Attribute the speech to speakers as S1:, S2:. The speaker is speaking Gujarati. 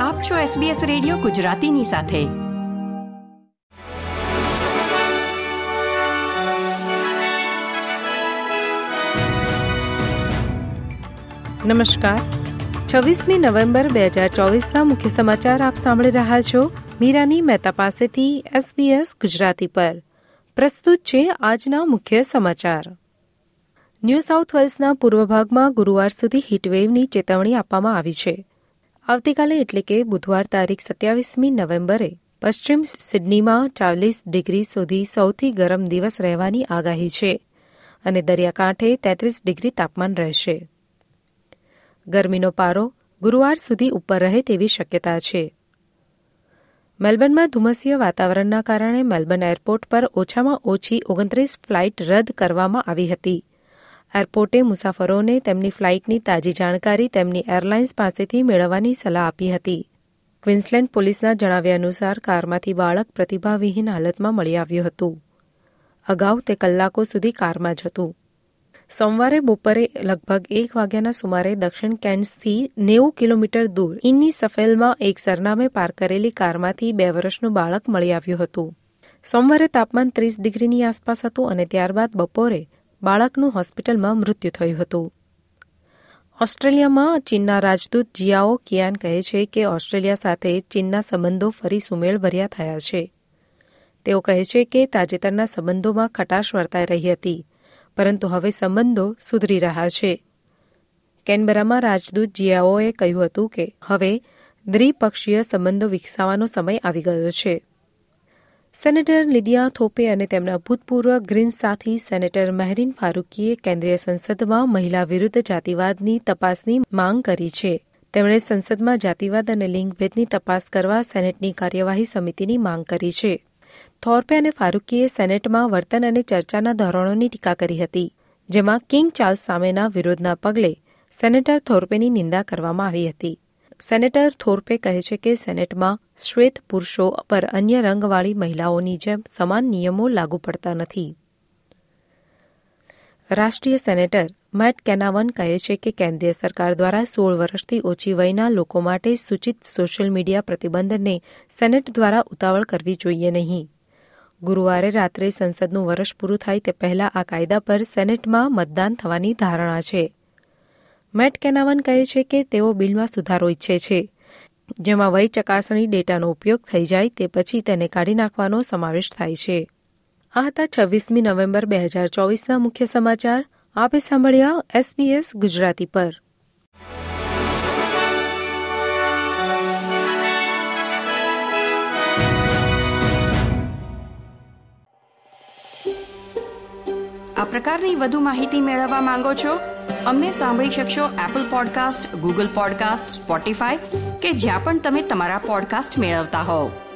S1: આપ છો SBS રેડિયો ગુજરાતીની સાથે.
S2: નમસ્કાર. 26મી નવેમ્બર 2024ના મુખ્ય સમાચાર આપ સાંભળી રહ્યા છો મીરાની મહેતા પાસેથી SBS ગુજરાતી પર. પ્રસ્તુત છે આજના મુખ્ય સમાચાર. ન્યૂ સાઉથ વેલ્સના પૂર્વ ભાગમાં ગુરુવાર સુધી હીટવેવની ચેતવણી આપવામાં આવી છે. આવતીકાલે એટલે કે બુધવાર તારીખ 27મી નવેમ્બરે પશ્ચિમ સિડનીમાં 40 ડિગ્રી સુધી સૌથી ગરમ દિવસ રહેવાની આગાહી છે અને દરિયાકાંઠે 33 ડિગ્રી તાપમાન રહેશે. ગરમીનો પારો ગુરુવાર સુધી ઉપર રહે તેવી શક્યતા છે. મેલબર્નમાં ધુમ્મસીય વાતાવરણના કારણે મેલબર્ન એરપોર્ટ પર ઓછામાં ઓછી 29 ફ્લાઇટ રદ કરવામાં આવી હતી. એરપોર્ટે મુસાફરોને તેમની ફ્લાઇટની તાજી જાણકારી તેમની એરલાઇન્સ પાસેથી મેળવવાની સલાહ આપી હતી. ક્વીન્સલેન્ડ પોલીસના જણાવ્યા અનુસાર કારમાંથી બાળક પ્રતિભાવિહીન હાલતમાં મળી આવ્યું હતું. અગાઉ તે કલાકો સુધી કારમાં જ હતું. સોમવારે બપોરે લગભગ 1 વાગ્યાના સુમારે દક્ષિણ કેન્સથી 90 કિલોમીટર દૂર ઇન્ની સફેલમાં એક સરનામે પાર્ક કરેલી કારમાંથી 2 વર્ષનું બાળક મળી આવ્યું હતું. સોમવારે તાપમાન 30 ડિગ્રીની આસપાસ હતું અને ત્યારબાદ બપોરે બાળકનું હોસ્પિટલમાં મૃત્યુ થયું હતું. ઓસ્ટ્રેલિયામાં ચીનના રાજદૂત જિયાઓ કિયાન કહે છે કે ઓસ્ટ્રેલિયા સાથે ચીનના સંબંધો ફરી સુમેળભર્યા થયા છે. તેઓ કહે છે કે તાજેતરના સંબંધોમાં ખટાશ વર્તાઈ રહી હતી, પરંતુ હવે સંબંધો સુધરી રહ્યા છે. કેનબરામાં રાજદૂત જિયાઓએ કહ્યું હતું કે હવે દ્વિપક્ષીય સંબંધો વિકસાવવાનો સમય આવી ગયો છે. સેનેટર લિદિયા થોપે અને તેમના ભૂતપૂર્વ ગ્રીન્સ સાથી સેનેટર મહેરીન ફારૂકીએ કેન્દ્રીય સંસદમાં મહિલા વિરુદ્ધ જાતિવાદની તપાસની માંગ કરી છે. તેમણે સંસદમાં જાતિવાદ અને લિંગભેદની તપાસ કરવા સેનેટની કાર્યવાહી સમિતિની માંગ કરી છે. થોર્પે અને ફારૂકીએ સેનેટમાં વર્તન અને ચર્ચાના ધોરણોની ટીકા કરી હતી, જેમાં કિંગ ચાર્લ્સ સામેના વિરોધના પગલે સેનેટર થોર્પેની નિંદા કરવામાં આવી હતી. સેનેટર થોર્પે કહે છે કે સેનેટમાં શ્વેત પુરુષો પર અન્ય રંગવાળી મહિલાઓની જેમ સમાન નિયમો લાગુ પડતા નથી. રાષ્ટ્રીય સેનેટર મેટ કેનાવન કહે છે કે કેન્દ્રીય સરકાર દ્વારા 16 વર્ષથી ઓછી વયના લોકો માટે સૂચિત સોશિયલ મીડિયા પ્રતિબંધને સેનેટ દ્વારા ઉતાવળ કરવી જોઈએ નહીં. ગુરુવારે રાત્રે સંસદનું વર્ષ પૂરું થાય તે પહેલા આ કાયદા પર સેનેટમાં મતદાન થવાની ધારણા છે. મેટ કેનાવન કહે છે કે તેઓ બિલમાં સુધારો ઈચ્છે છે, જેમાં વય ચકાસણી ડેટાનો ઉપયોગ થઈ જાય તે પછી તેને કાઢી નાખવાનો સમાવેશ થાય છે. આ હતા 26મી નવેમ્બર 2024ના મુખ્ય સમાચાર. આપે સાંભળ્યા SBS ગુજરાતી પર.
S1: આ પ્રકારની વધુ માહિતી મેળવવા માંગો છો? અમને સાંભળી શકશો Apple podcast, Google podcast, Spotify કે જ્યાં પણ તમે તમારા પોડકાસ્ટ મેળવતા હોવ.